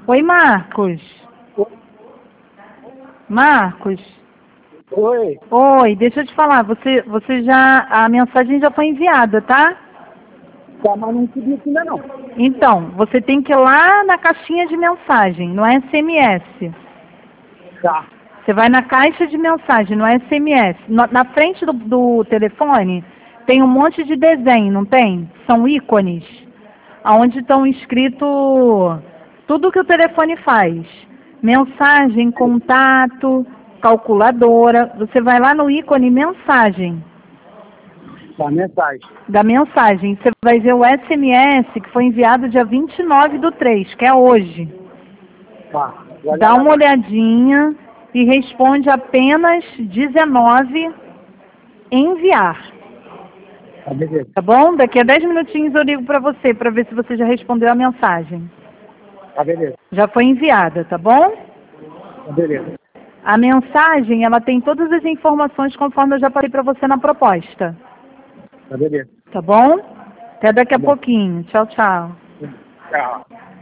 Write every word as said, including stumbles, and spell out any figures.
Oi, Marcos. Marcos. Oi. Oi, deixa eu te falar, você, você já, a mensagem já foi enviada, tá? Tá, mas não subiu aqui ainda não. Então, você tem que ir lá na caixinha de mensagem, no S M S. Tá. Você vai na caixa de mensagem, no S M S. No, na frente do, do telefone tem um monte de desenho, não tem? São ícones, onde estão escrito tudo que o telefone faz. Mensagem, contato, calculadora. Você vai lá no ícone mensagem. Tá, mensagem. Da mensagem. Você vai ver o S M S que foi enviado dia vinte e nove do três, que é hoje. Tá. Dá uma olhadinha e responde apenas dezenove enviar. Tá, beleza. Tá bom? Daqui a dez minutinhos eu ligo para você, para ver se você já respondeu a mensagem. Tá, beleza. Já foi enviada, tá bom? Tá, beleza. A mensagem, ela tem todas as informações conforme eu já passei para você na proposta. Tá, beleza. Tá bom? Até daqui a Tá bom. pouquinho. Tchau, tchau. Tchau.